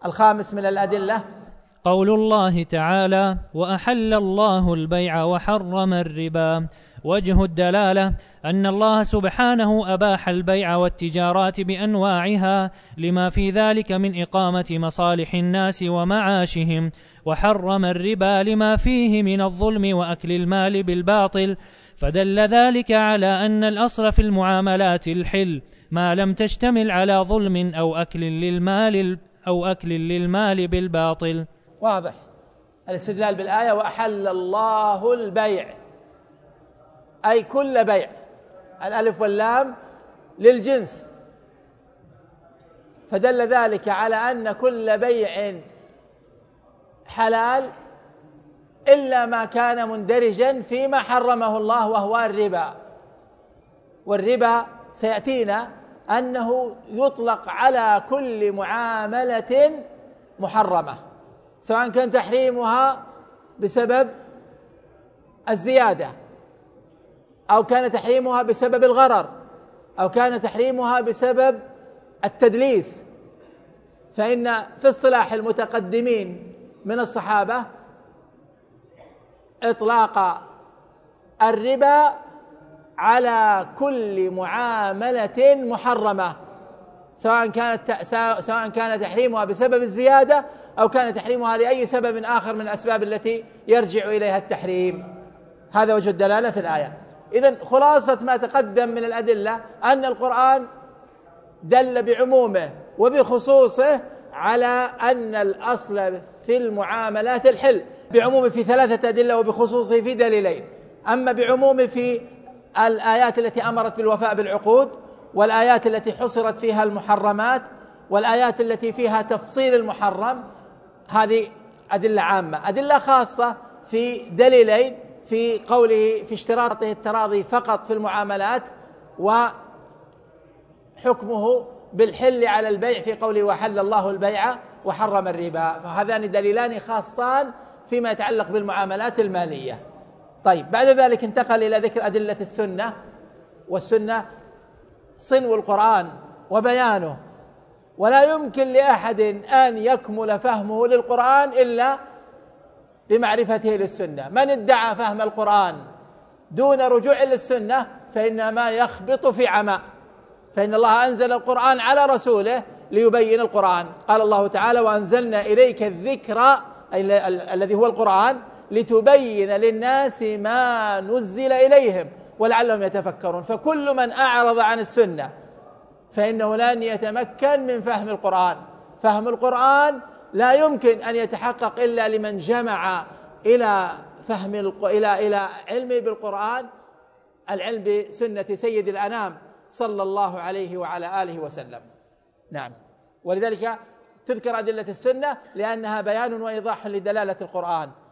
الخامس من الأدلة قول الله تعالى: وأحل الله البيع وحرم الربا. وجه الدلالة أن الله سبحانه أباح البيع والتجارات بأنواعها لما في ذلك من إقامة مصالح الناس ومعاشهم، وحرم الربا لما فيه من الظلم وأكل المال بالباطل، فدل ذلك على أن الأصل في المعاملات الحل ما لم تشتمل على ظلم أو أكل للمال بالباطل. واضح الاستدلال بالآية وأحل الله البيع، أي كل بيع، الألف واللام للجنس، فدل ذلك على أن كل بيع حلال إلا ما كان مندرجا فيما حرمه الله وهو الربا. والربا سيأتينا أنه يطلق على كل معاملة محرمة، سواء كان تحريمها بسبب الزيادة، أو كان تحريمها بسبب الغرر، أو كان تحريمها بسبب التدليس. فإن في اصطلاح المتقدمين من الصحابة إطلاق الربا على كل معاملة محرمة، سواء كان تحريمها بسبب الزيادة أو كان تحريمها لأي سبب آخر من الأسباب التي يرجع إليها التحريم. هذا وجه الدلالة في الآية. إذن خلاصة ما تقدم من الأدلة أن القرآن دل بعمومه وبخصوصه على أن الأصل في المعاملات الحل، بعمومه في 3 أدلة وبخصوصه في دليلين. أما بعمومه في الآيات التي أمرت بالوفاء بالعقود، والآيات التي حصرت فيها المحرمات، والآيات التي فيها تفصيل المحرم، هذه أدلة عامة. أدلة خاصة في دليلين: في قوله في اشتراطه التراضي فقط في المعاملات، وحكمه بالحل على البيع في قوله وحل الله البيع وحرم الربا. فهذان دليلان خاصان فيما يتعلق بالمعاملات المالية. طيب، بعد ذلك انتقل إلى ذكر أدلة السنة، والسنة صنو القرآن وبيانه، ولا يمكن لأحد أن يكمل فهمه للقرآن إلا بمعرفته للسنة. من ادعى فهم القرآن دون رجوع للسنة فإنما يخبط في عمى، فإن الله أنزل القرآن على رسوله ليبين القرآن. قال الله تعالى: وأنزلنا إليك الذكر الذي هو القرآن لتبين للناس ما نزل إليهم ولعلهم يتفكرون. فكل من أعرض عن السنة فإنه لن يتمكن من فهم القرآن. فهم القرآن لا يمكن أن يتحقق إلا لمن جمع إلى فهم إلى علم بالقرآن العلم بسنة سيد الأنام صلى الله عليه وعلى آله وسلم. نعم، ولذلك تذكر أدلة السنة لأنها بيان وإيضاح لدلالة القرآن.